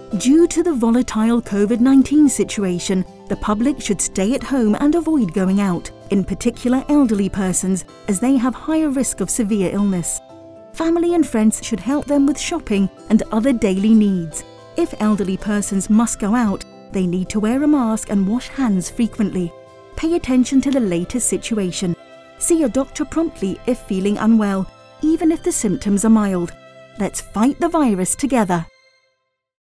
Due to the volatile COVID-19 situation, the public should stay at home and avoid going out, in particular elderly persons, as they have higher risk of severe illness. Family and friends should help them with shopping and other daily needs. If elderly persons must go out, they need to wear a mask and wash hands frequently. Pay attention to the latest situation. See your doctor promptly if feeling unwell, even if the symptoms are mild. Let's fight the virus together.